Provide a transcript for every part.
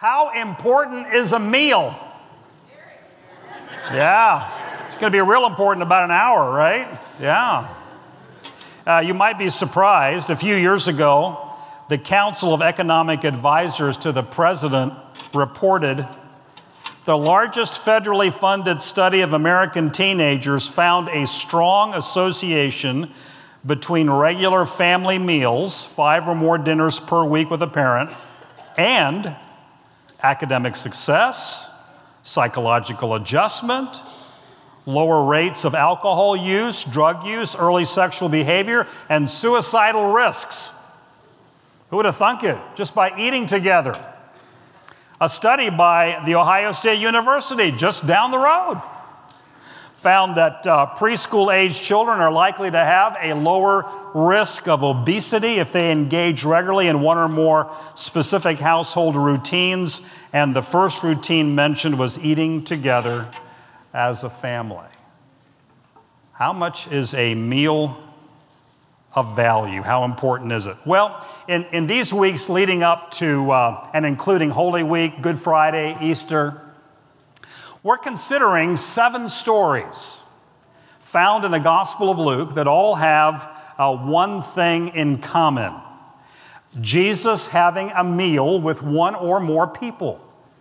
How important is a meal? Yeah, it's going to be real important in about an hour, right? Yeah. You might be surprised. A few years ago, the Council of Economic Advisors to the President reported the largest federally funded study of American teenagers found a strong association between regular family meals, 5 or more dinners per week with a parent, and academic success, psychological adjustment, lower rates of alcohol use, drug use, early sexual behavior, and suicidal risks. Who would have thunk it? Just by eating together. A study by The Ohio State University, just down the road, found that preschool-age children are likely to have a lower risk of obesity if they engage regularly in one or more specific household routines. And the first routine mentioned was eating together as a family. How much is a meal of value? How important is it? Well, in these weeks leading up to and including Holy Week, Good Friday, Easter, we're considering 7 stories found in the Gospel of Luke that all have one thing in common: Jesus having a meal with one or more people.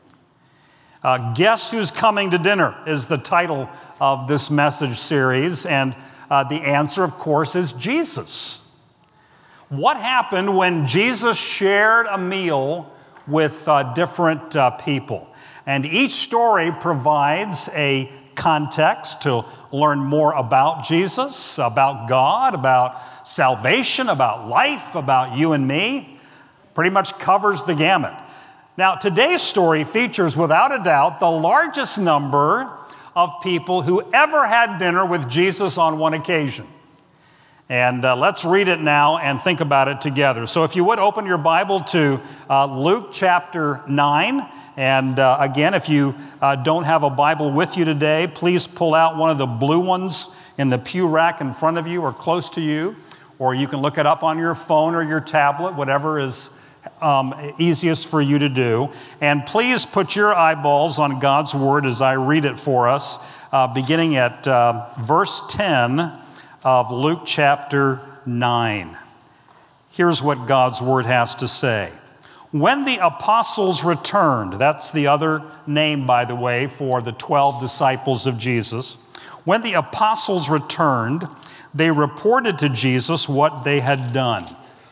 Guess Who's Coming to Dinner is the title of this message series, and the answer, of course, is Jesus. What happened when Jesus shared a meal with different people? And each story provides a context to learn more about Jesus, about God, about salvation, about life, about you and me. Pretty much covers the gamut. Now, today's story features, without a doubt, the largest number of people who ever had dinner with Jesus on one occasion. And let's read it now and think about it together. So if you would, open your Bible to Luke chapter 9. And again, if you don't have a Bible with you today, please pull out one of the blue ones in the pew rack in front of you or close to you. Or you can look it up on your phone or your tablet, whatever is easiest for you to do. And please put your eyeballs on God's Word as I read it for us, beginning at verse 10 of Luke chapter 9. Here's what God's Word has to say. When the apostles returned, that's the other name, by the way, for the 12 disciples of Jesus. When the apostles returned, they reported to Jesus what they had done.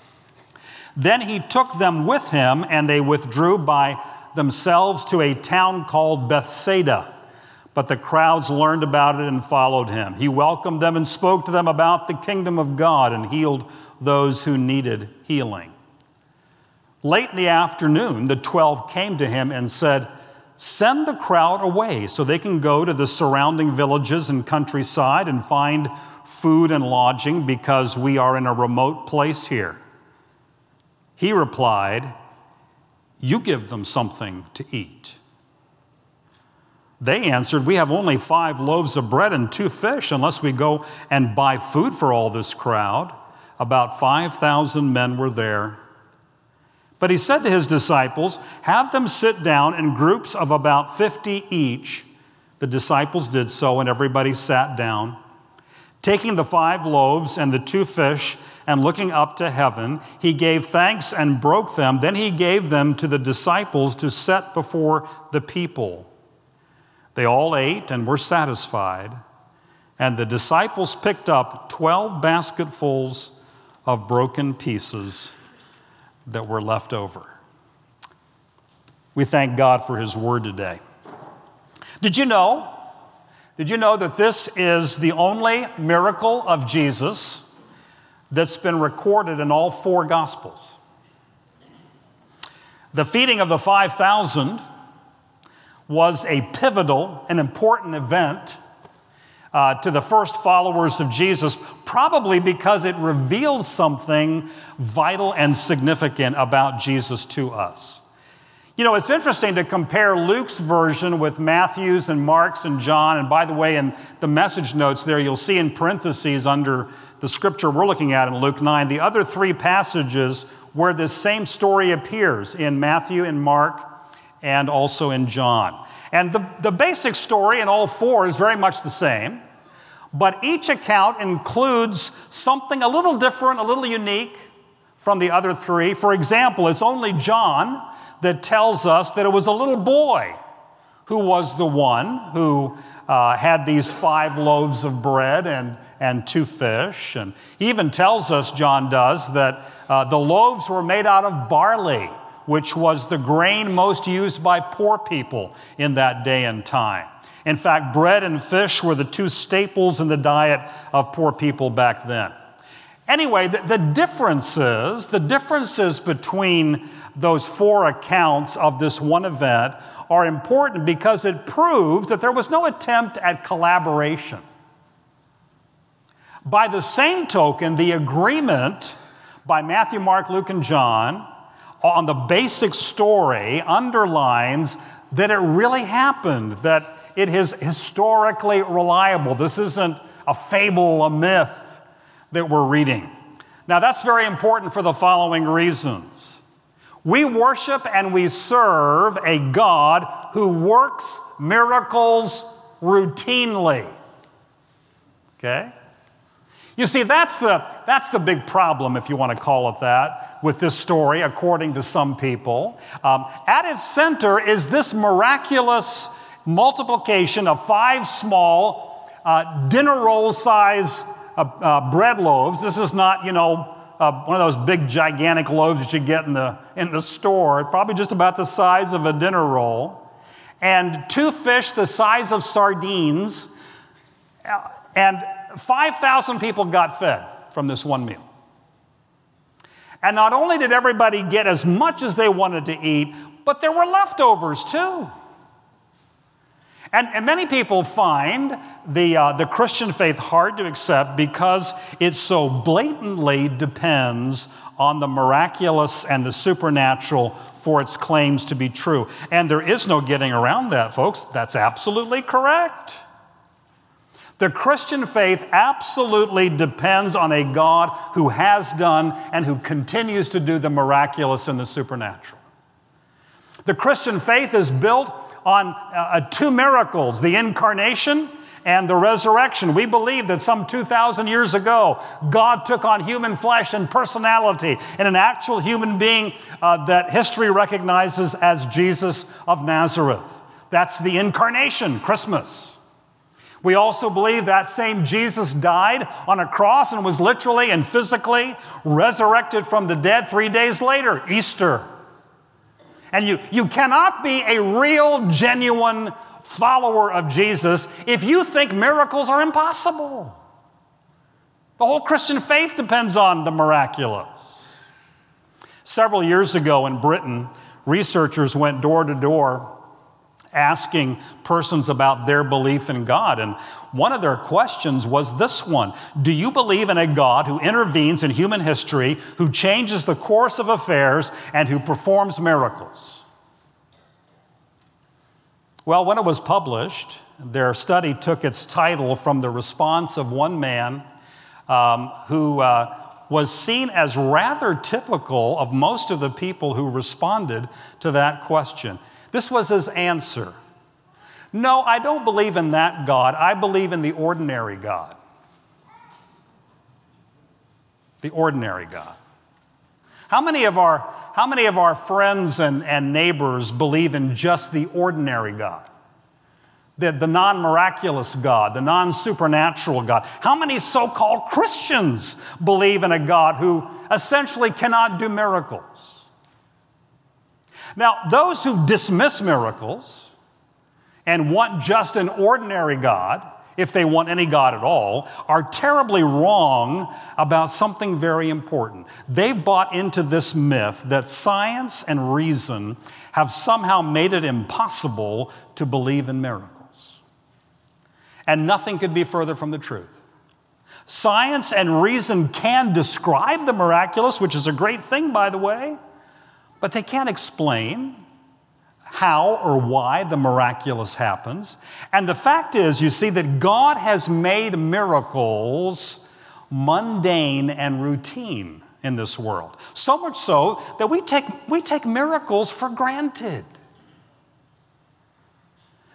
Then he took them with him, and they withdrew by themselves to a town called Bethsaida. But the crowds learned about it and followed him. He welcomed them and spoke to them about the kingdom of God and healed those who needed healing. Late in the afternoon, the 12 came to him and said, "Send the crowd away so they can go to the surrounding villages and countryside and find food and lodging, because we are in a remote place here." He replied, "You give them something to eat." They answered, "We have only 5 loaves of bread and 2 fish, unless we go and buy food for all this crowd." About 5,000 men were there. But he said to his disciples, "Have them sit down in groups of about 50 each." The disciples did so, and everybody sat down. Taking the 5 loaves and the 2 fish, and looking up to heaven, he gave thanks and broke them. Then he gave them to the disciples to set before the people. They all ate and were satisfied. And the disciples picked up 12 basketfuls of broken pieces that were left over. We thank God for his word today. Did you know that this is the only miracle of Jesus that's been recorded in all 4 Gospels? The feeding of the 5,000 was a pivotal and important event to the first followers of Jesus, probably because it reveals something vital and significant about Jesus to us. You know, it's interesting to compare Luke's version with Matthew's and Mark's and John. And by the way, in the message notes there, you'll see in parentheses under the scripture we're looking at in Luke 9, the other 3 passages where this same story appears in Matthew and Mark and also in John. And the basic story in all four is very much the same, but each account includes something a little different, a little unique from the other three. For example, it's only John that tells us that it was a little boy who was the one who had these 5 loaves of bread and 2 fish. And he even tells us, John does, that the loaves were made out of barley, which was the grain most used by poor people in that day and time. In fact, bread and fish were the 2 staples in the diet of poor people back then. Anyway, the differences between those 4 accounts of this one event are important because it proves that there was no attempt at collaboration. By the same token, the agreement by Matthew, Mark, Luke, and John on the basic story underlines that it really happened, that it is historically reliable. This isn't a fable, a myth that we're reading. Now, that's very important for the following reasons. We worship and we serve a God who works miracles routinely. Okay? You see, that's the big problem, if you want to call it that, with this story, according to some people. At its center is this miraculous multiplication of 5 small dinner roll size bread loaves. This is not, one of those big gigantic loaves that you get in the store. Probably just about the size of a dinner roll. And 2 fish the size of sardines. And 5,000 people got fed from this one meal. And not only did everybody get as much as they wanted to eat, but there were leftovers too. And many people find the Christian faith hard to accept because it so blatantly depends on the miraculous and the supernatural for its claims to be true. And there is no getting around that, folks. That's absolutely correct. The Christian faith absolutely depends on a God who has done and who continues to do the miraculous and the supernatural. The Christian faith is built on 2 miracles, the incarnation and the resurrection. We believe that some 2,000 years ago, God took on human flesh and personality in an actual human being that history recognizes as Jesus of Nazareth. That's the incarnation, Christmas. We also believe that same Jesus died on a cross and was literally and physically resurrected from the dead 3 days later, Easter. And you cannot be a real, genuine follower of Jesus if you think miracles are impossible. The whole Christian faith depends on the miraculous. Several years ago in Britain, researchers went door to door asking persons about their belief in God. And one of their questions was this one: do you believe in a God who intervenes in human history, who changes the course of affairs, and who performs miracles? Well, when it was published, their study took its title from the response of one man who was seen as rather typical of most of the people who responded to that question. This was his answer: no, I don't believe in that God. I believe in the ordinary God. The ordinary God. How many of our friends and neighbors believe in just the ordinary God? The non-miraculous God, the non-supernatural God. How many so-called Christians believe in a God who essentially cannot do miracles? Now, those who dismiss miracles and want just an ordinary God, if they want any God at all, are terribly wrong about something very important. They've bought into this myth that science and reason have somehow made it impossible to believe in miracles. And nothing could be further from the truth. Science and reason can describe the miraculous, which is a great thing, by the way, but they can't explain how or why the miraculous happens. And the fact is, you see, that God has made miracles mundane and routine in this world. So much so that we take miracles for granted.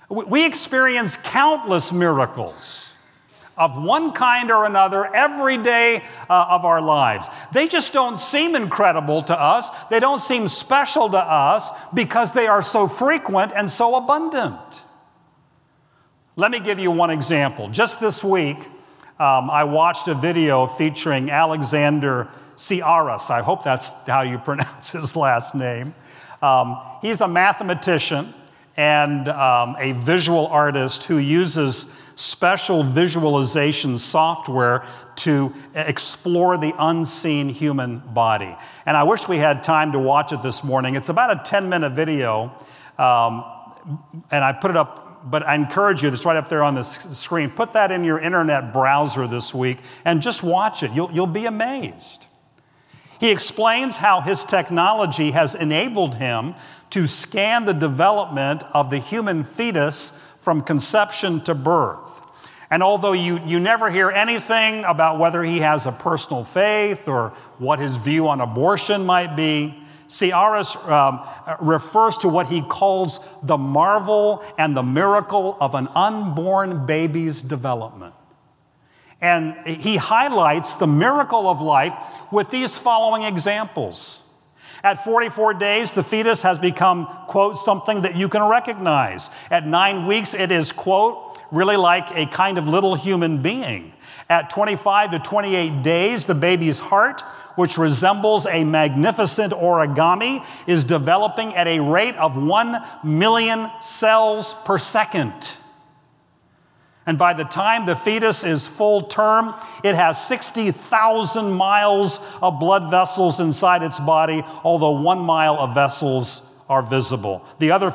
We experience countless miracles of one kind or another every day of our lives. They just don't seem incredible to us. They don't seem special to us because they are so frequent and so abundant. Let me give you one example. Just this week, I watched a video featuring Alexander Tsiaras. I hope that's how you pronounce his last name. He's a mathematician and a visual artist who uses special visualization software to explore the unseen human body. And I wish we had time to watch it this morning. It's about a 10-minute video, and I put it up, but I encourage you, it's right up there on the screen. Put that in your internet browser this week and just watch it. You'll be amazed. He explains how his technology has enabled him to scan the development of the human fetus from conception to birth. And although you never hear anything about whether he has a personal faith or what his view on abortion might be, Tsiaras refers to what he calls the marvel and the miracle of an unborn baby's development. And he highlights the miracle of life with these following examples. At 44 days, the fetus has become, quote, something that you can recognize. At 9 weeks, it is, quote, really like a kind of little human being. At 25 to 28 days, the baby's heart, which resembles a magnificent origami, is developing at a rate of 1 million cells per second. And by the time the fetus is full term, it has 60,000 miles of blood vessels inside its body, although 1 mile of vessels are visible. The other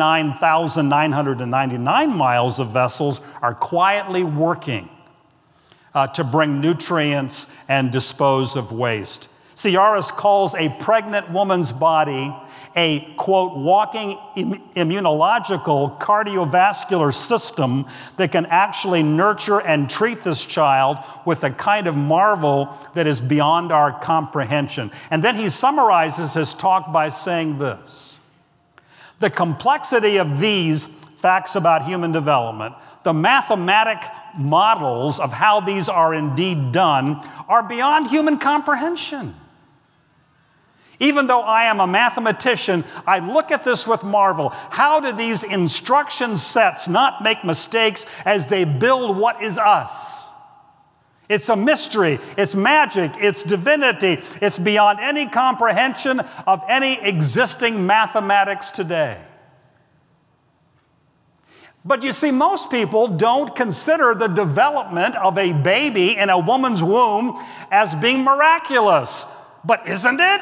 59,999 miles of vessels are quietly working to bring nutrients and dispose of waste. Tsiaras calls a pregnant woman's body a, quote, walking immunological cardiovascular system that can actually nurture and treat this child with a kind of marvel that is beyond our comprehension. And then he summarizes his talk by saying this: the complexity of these facts about human development, the mathematic models of how these are indeed done, are beyond human comprehension. Even though I am a mathematician, I look at this with marvel. How do these instruction sets not make mistakes as they build what is us? It's a mystery, it's magic, it's divinity, it's beyond any comprehension of any existing mathematics today. But you see, most people don't consider the development of a baby in a woman's womb as being miraculous. But isn't it?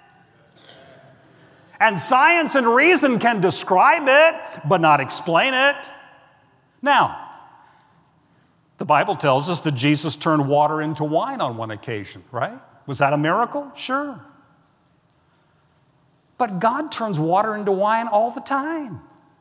And science and reason can describe it, but not explain it. Now, the Bible tells us that Jesus turned water into wine on one occasion, right? Was that a miracle? Sure. But God turns water into wine all the time.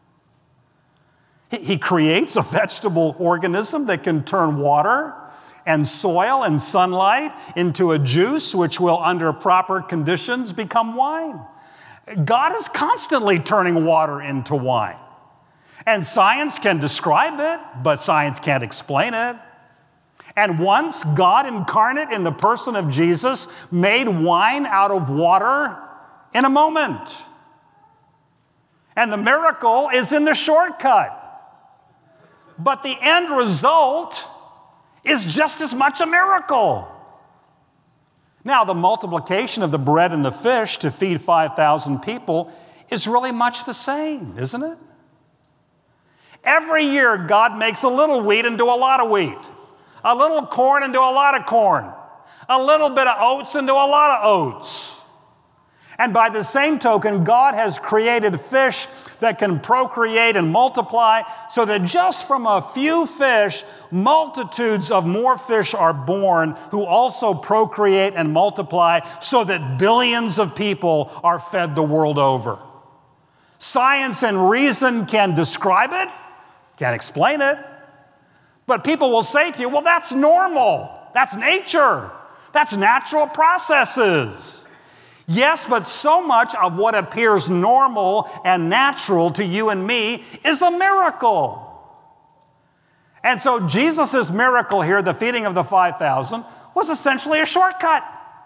He creates a vegetable organism that can turn water and soil and sunlight into a juice which will, under proper conditions, become wine. God is constantly turning water into wine. And science can describe it, but science can't explain it. And once God incarnate in the person of Jesus made wine out of water in a moment. And the miracle is in the shortcut. But the end result is just as much a miracle. Now, the multiplication of the bread and the fish to feed 5,000 people is really much the same, isn't it? Every year, God makes a little wheat into a lot of wheat, a little corn into a lot of corn, a little bit of oats into a lot of oats. And by the same token, God has created fish that can procreate and multiply so that just from a few fish, multitudes of more fish are born who also procreate and multiply so that billions of people are fed the world over. Science and reason can describe it, can't explain it, but people will say to you, well, that's normal, that's nature, that's natural processes. Yes, but so much of what appears normal and natural to you and me is a miracle. And so Jesus' miracle here, the feeding of the 5,000, was essentially a shortcut.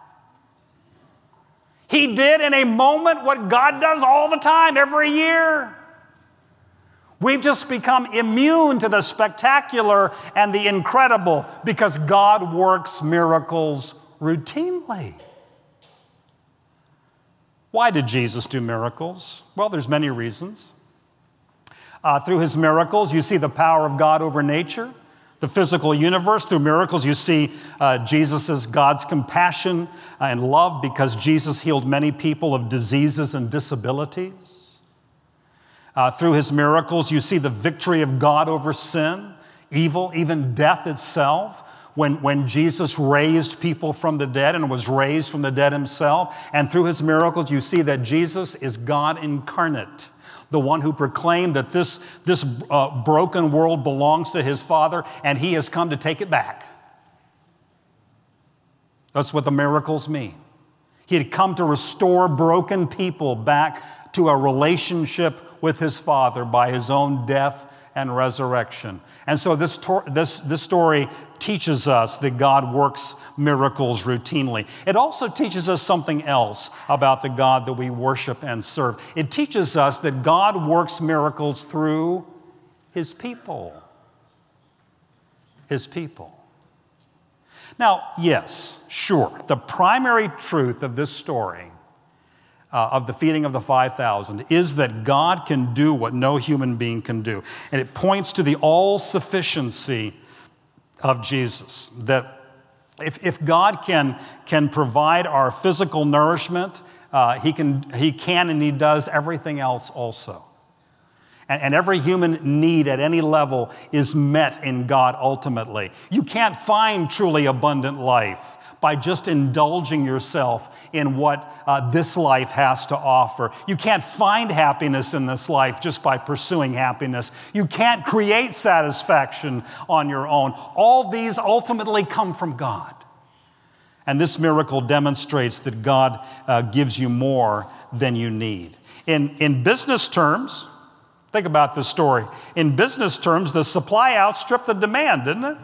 He did in a moment what God does all the time, every year. We've just become immune to the spectacular and the incredible because God works miracles routinely. Why did Jesus do miracles? Well, there's many reasons. Through his miracles, you see the power of God over nature, the physical universe. Through miracles, you see Jesus' God's compassion and love because Jesus healed many people of diseases and disabilities. Through his miracles, you see the victory of God over sin, evil, even death itself. When Jesus raised people from the dead and was raised from the dead himself. And through his miracles, you see that Jesus is God incarnate, the one who proclaimed that this broken world belongs to his Father, and he has come to take it back. That's what the miracles mean. He had come to restore broken people back to a relationship with his Father by his own death and resurrection. And so this story teaches us that God works miracles routinely. It also teaches us something else about the God that we worship and serve. It teaches us that God works miracles through his people. His people. Now, yes, sure, the primary truth of this story of the feeding of the 5,000 is that God can do what no human being can do. And it points to the all-sufficiency of Jesus, that if God can provide our physical nourishment, he can and he does everything else also. And every human need at any level is met in God ultimately. You can't find truly abundant life by just indulging yourself in what this life has to offer. You can't find happiness in this life just by pursuing happiness. You can't create satisfaction on your own. All these ultimately come from God. And this miracle demonstrates that God gives you more than you need. In business terms, think about this story. In business terms, the supply outstripped the demand, didn't it?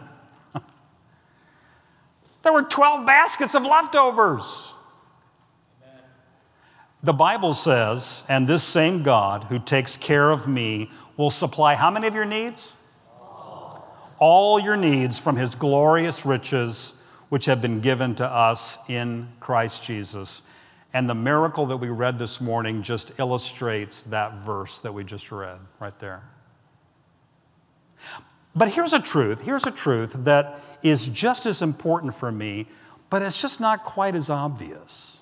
There were 12 baskets of leftovers. Amen. The Bible says, and this same God who takes care of me will supply how many of your needs? All your needs from his glorious riches, which have been given to us in Christ Jesus. And the miracle that we read this morning just illustrates that verse that we just read right there. But here's a truth that is just as important for me, but it's just not quite as obvious.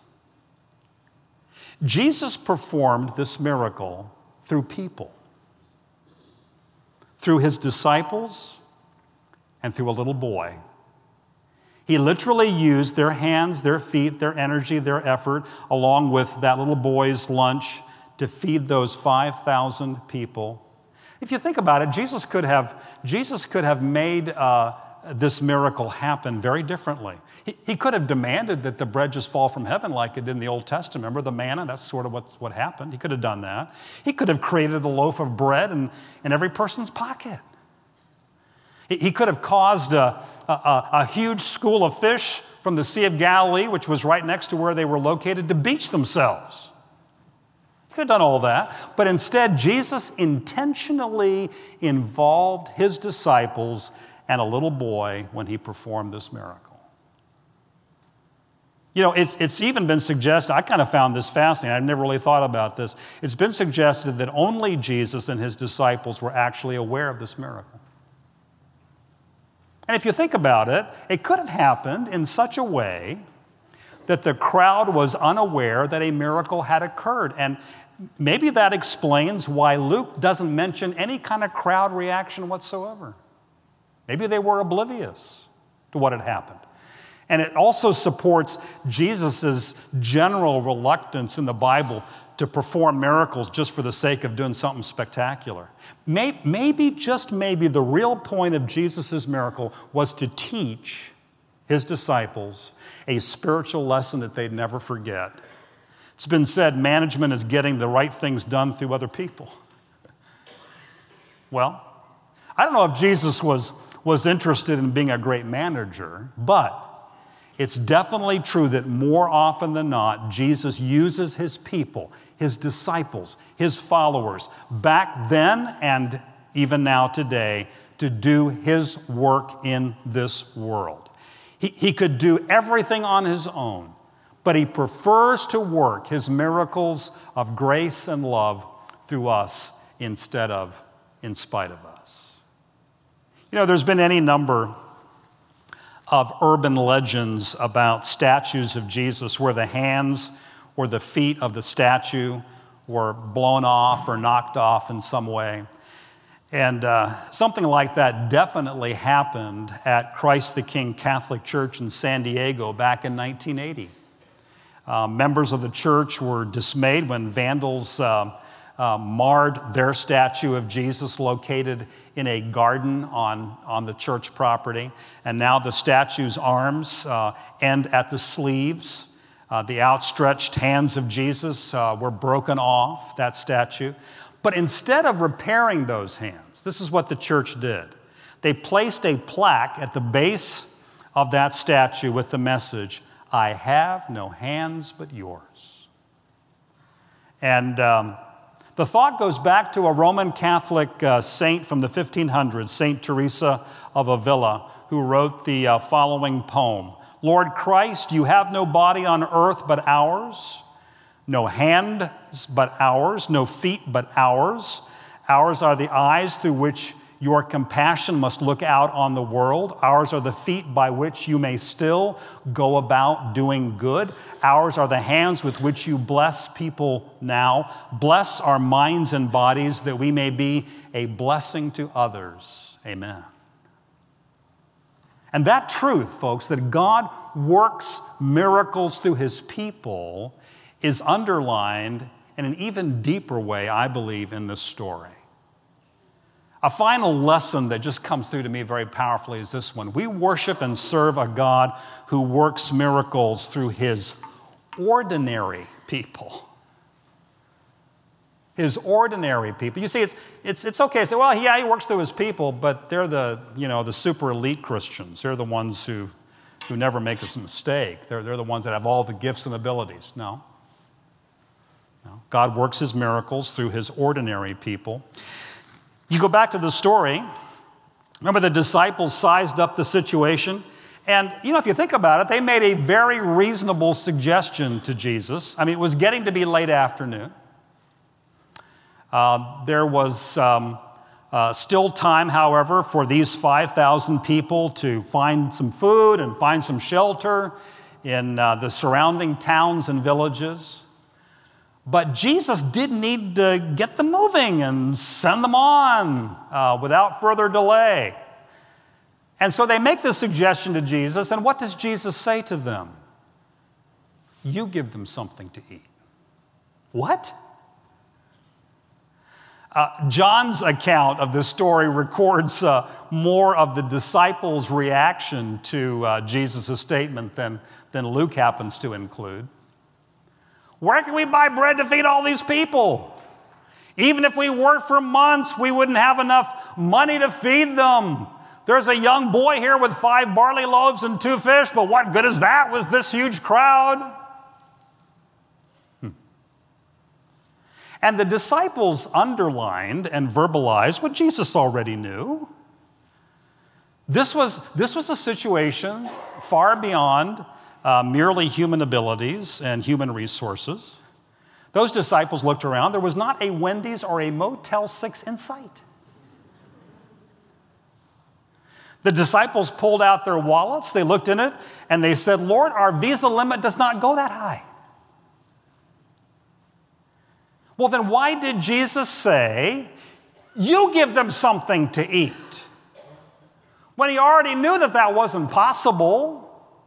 Jesus performed this miracle through people, through his disciples, and through a little boy. He literally used their hands, their feet, their energy, their effort, along with that little boy's lunch to feed those 5,000 people. If you think about it, Jesus could have made this miracle happen very differently. He could have demanded that the bread just fall from heaven like it did in the Old Testament. Remember the manna? That's sort of what happened. He could have done that. He could have created a loaf of bread in every person's pocket. He could have caused a huge school of fish from the Sea of Galilee, which was right next to where they were located, to beach themselves. He could have done all that, but instead Jesus intentionally involved his disciples and a little boy when he performed this miracle. You know, it's even been suggested, I kind of found this fascinating, I've never really thought about this. It's been suggested that only Jesus and his disciples were actually aware of this miracle. And if you think about it, it could have happened in such a way that the crowd was unaware that a miracle had occurred. And maybe that explains why Luke doesn't mention any kind of crowd reaction whatsoever. Maybe they were oblivious to what had happened. And it also supports Jesus' general reluctance in the Bible to perform miracles just for the sake of doing something spectacular. Maybe, just maybe, the real point of Jesus' miracle was to teach his disciples a spiritual lesson that they'd never forget. It's been said management is getting the right things done through other people. Well, I don't know if Jesus was interested in being a great manager, but it's definitely true that more often than not, Jesus uses his people, his disciples, his followers, back then and even now today, to do his work in this world. He could do everything on his own, but he prefers to work his miracles of grace and love through us instead of in spite of us. You know, there's been any number of urban legends about statues of Jesus where the hands or the feet of the statue were blown off or knocked off in some way. And something like that definitely happened at Christ the King Catholic Church in San Diego back in 1980. Members of the church were dismayed when vandals marred their statue of Jesus located in a garden on the church property. And now the statue's arms end at the sleeves. The outstretched hands of Jesus were broken off that statue. But instead of repairing those hands, this is what the church did. They placed a plaque at the base of that statue with the message, "I have no hands but yours." And the thought goes back to a Roman Catholic saint from the 1500s, Saint Teresa of Avila, who wrote the following poem. "Lord Christ, you have no body on earth but ours, no hands but ours, no feet but ours. Ours are the eyes through which your compassion must look out on the world. Ours are the feet by which you may still go about doing good. Ours are the hands with which you bless people now. Bless our minds and bodies that we may be a blessing to others. Amen." And that truth, folks, that God works miracles through his people is underlined in an even deeper way, I believe, in this story. A final lesson that just comes through to me very powerfully is this one. We worship and serve a God who works miracles through his ordinary people. His ordinary people. You see, it's okay to say, well, yeah, he works through his people, but they're the super elite Christians. They're the ones who never make a mistake. They're the ones that have all the gifts and abilities. No. God works his miracles through his ordinary people. You go back to the story. Remember, the disciples sized up the situation. And, if you think about it, they made a very reasonable suggestion to Jesus. I mean, it was getting to be late afternoon. There was still time, however, for these 5,000 people to find some food and find some shelter in the surrounding towns and villages. But Jesus did need to get them moving and send them on without further delay. And so they make this suggestion to Jesus, and what does Jesus say to them? You give them something to eat. What? John's account of this story records more of the disciples' reaction to Jesus' statement than Luke happens to include. Where can we buy bread to feed all these people? Even if we worked for months, we wouldn't have enough money to feed them. There's a young boy here with 5 barley loaves and 2 fish, but what good is that with this huge crowd? And the disciples underlined and verbalized what Jesus already knew. This was a situation far beyond merely human abilities and human resources. Those disciples looked around. There was not a Wendy's or a Motel 6 in sight. The disciples pulled out their wallets. They looked in it and they said, Lord, our Visa limit does not go that high. Well, then why did Jesus say, you give them something to eat? When he already knew that wasn't possible.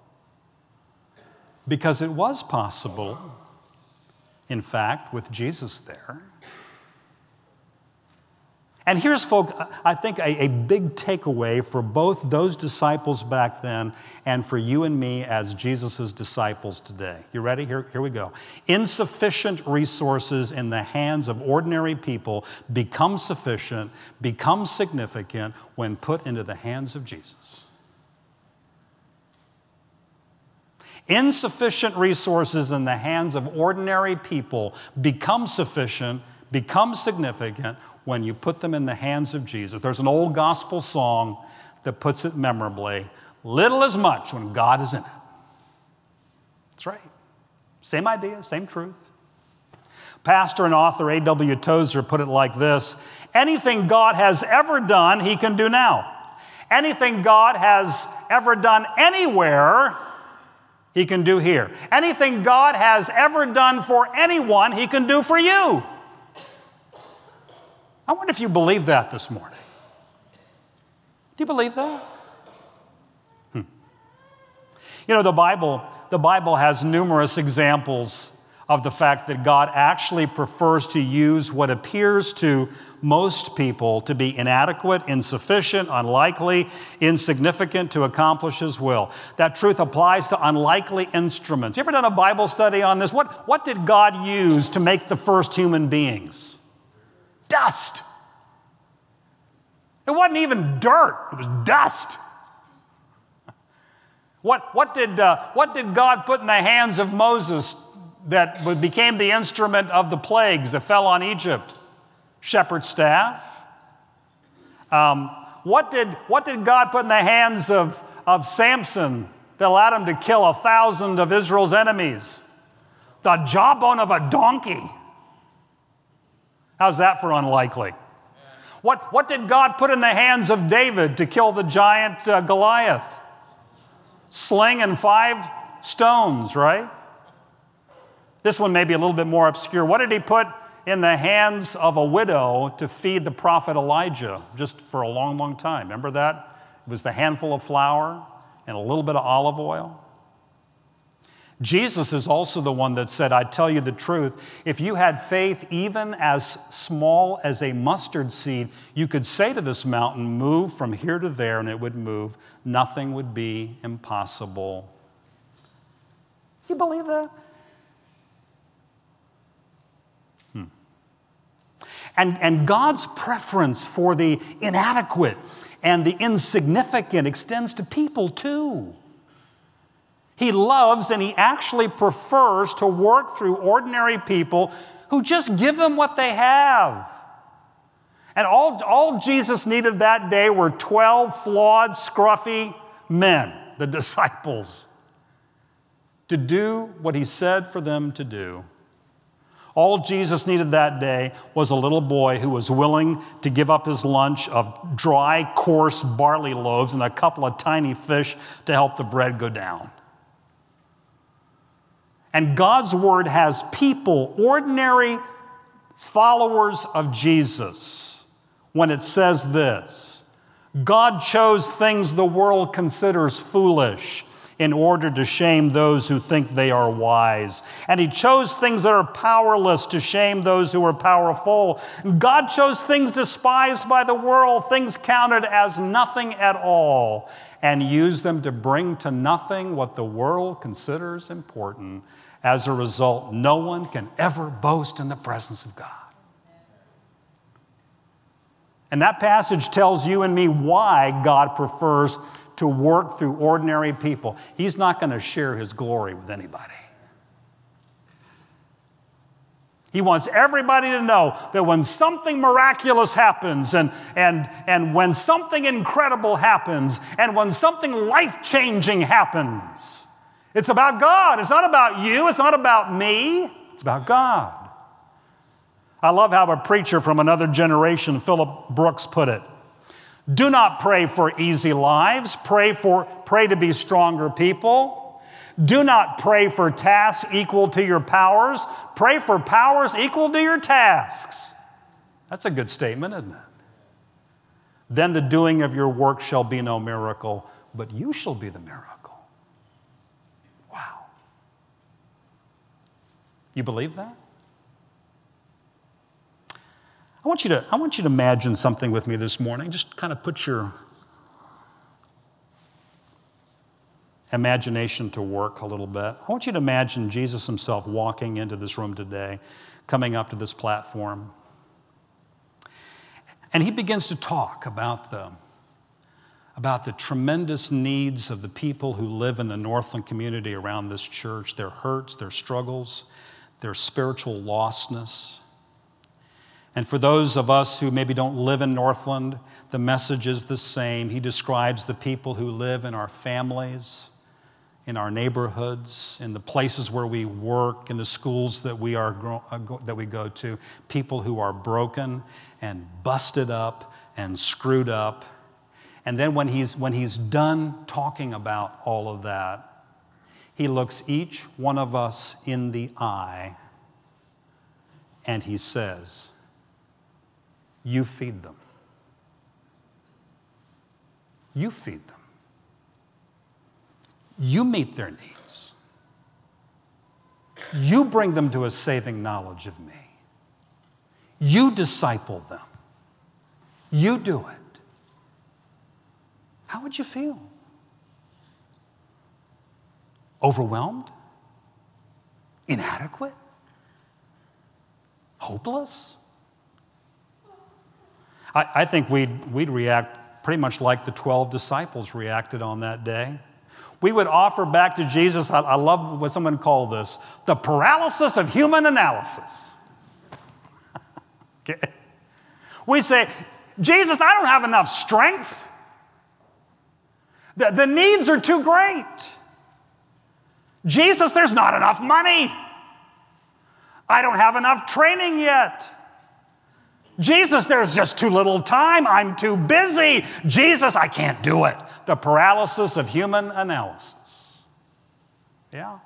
Because it was possible, in fact, with Jesus there. And here's, folks, I think a big takeaway for both those disciples back then and for you and me as Jesus' disciples today. You ready? Here we go. Insufficient resources in the hands of ordinary people become sufficient, become significant when put into the hands of Jesus. Insufficient resources in the hands of ordinary people become sufficient, become significant when you put them in the hands of Jesus. There's an old gospel song that puts it memorably, little is much when God is in it. That's right. Same idea, same truth. Pastor and author A.W. Tozer put it like this: anything God has ever done, he can do now. Anything God has ever done anywhere, he can do here. Anything God has ever done for anyone, he can do for you. I wonder if you believe that this morning. Do you believe that? You know, the Bible has numerous examples of the fact that God actually prefers to use what appears to most people to be inadequate, insufficient, unlikely, insignificant to accomplish His will. That truth applies to unlikely instruments. You ever done a Bible study on this? What did God use to make the first human beings? Dust. It wasn't even dirt. It was dust. What did God put in the hands of Moses that became the instrument of the plagues that fell on Egypt? Shepherd's staff. What did God put in the hands of Samson that allowed him to kill 1,000 of Israel's enemies? The jawbone of a donkey. How's that for unlikely? What did God put in the hands of David to kill the giant Goliath? Sling and 5 stones, right? This one may be a little bit more obscure. What did he put in the hands of a widow to feed the prophet Elijah just for a long, long time? Remember that? It was the handful of flour and a little bit of olive oil. Jesus is also the one that said, I tell you the truth, if you had faith even as small as a mustard seed, you could say to this mountain, move from here to there, and it would move. Nothing would be impossible. You believe that? And God's preference for the inadequate and the insignificant extends to people too. He loves and he actually prefers to work through ordinary people who just give them what they have. And all Jesus needed that day were 12 flawed, scruffy men, the disciples, to do what he said for them to do. All Jesus needed that day was a little boy who was willing to give up his lunch of dry, coarse barley loaves and a couple of tiny fish to help the bread go down. And God's word has people, ordinary followers of Jesus, when it says this: God chose things the world considers foolish in order to shame those who think they are wise. And he chose things that are powerless to shame those who are powerful. And God chose things despised by the world, things counted as nothing at all, and used them to bring to nothing what the world considers important. As a result, no one can ever boast in the presence of God. And that passage tells you and me why God prefers to work through ordinary people. He's not going to share his glory with anybody. He wants everybody to know that when something miraculous happens and when something incredible happens and when something life-changing happens, it's about God. It's not about you. It's not about me. It's about God. I love how a preacher from another generation, Philip Brooks, put it. Do not pray for easy lives. Pray to be stronger people. Do not pray for tasks equal to your powers. Pray for powers equal to your tasks. That's a good statement, isn't it? Then the doing of your work shall be no miracle, but you shall be the miracle. Wow. You believe that? I I want you to imagine something with me this morning. Just kind of put your imagination to work a little bit. I want you to imagine Jesus himself walking into this room today, coming up to this platform. And he begins to talk about the tremendous needs of the people who live in the Northland community around this church, their hurts, their struggles, their spiritual lostness. And for those of us who maybe don't live in Northland, the message is the same. He describes the people who live in our families, in our neighborhoods, in the places where we work, in the schools that we go to, people who are broken and busted up and screwed up. And then when he's done talking about all of that, he looks each one of us in the eye and he says, "You feed them. You feed them. You meet their needs. You bring them to a saving knowledge of me. You disciple them. You do it." How would you feel? Overwhelmed? Inadequate? Hopeless? I think we'd react pretty much like the 12 disciples reacted on that day. We would offer back to Jesus, I love what someone called this, the paralysis of human analysis. Okay. We say, "Jesus, I don't have enough strength. The needs are too great. Jesus, there's not enough money. I don't have enough training yet. Jesus, there's just too little time. I'm too busy. Jesus, I can't do it." The paralysis of human analysis. Yeah.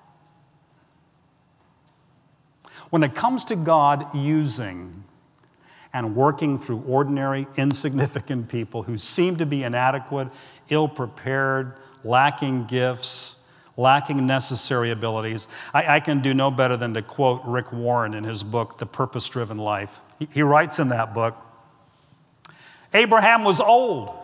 When it comes to God using and working through ordinary, insignificant people who seem to be inadequate, ill-prepared, lacking gifts, lacking necessary abilities, I can do no better than to quote Rick Warren in his book, The Purpose-Driven Life. He writes in that book, "Abraham was old.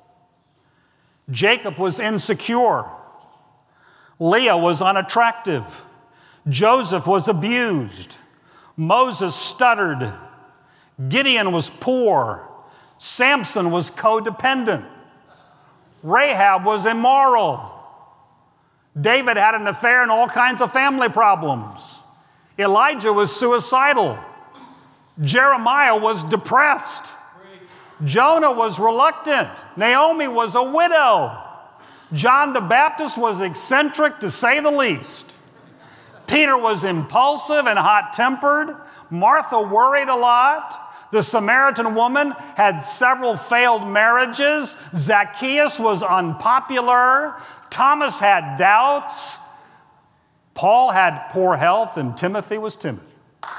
Jacob was insecure. Leah was unattractive. Joseph was abused. Moses stuttered. Gideon was poor. Samson was codependent. Rahab was immoral. David had an affair and all kinds of family problems. Elijah was suicidal. Jeremiah was depressed. Jonah was reluctant. Naomi was a widow. John the Baptist was eccentric, to say the least. Peter was impulsive and hot-tempered. Martha worried a lot. The Samaritan woman had several failed marriages. Zacchaeus was unpopular. Thomas had doubts. Paul had poor health, and Timothy was timid.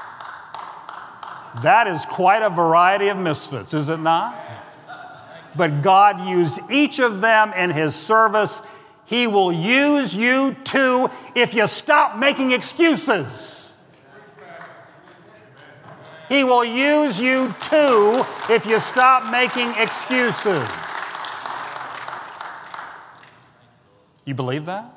That is quite a variety of misfits, is it not? But God used each of them in his service. He will use you too if you stop making excuses. He will use you too if you stop making excuses. You believe that?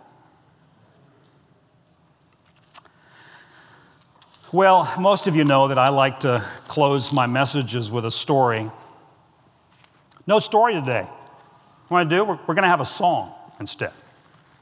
Well, most of you know that I like to close my messages with a story. No story today. What I do? We're going to have a song instead.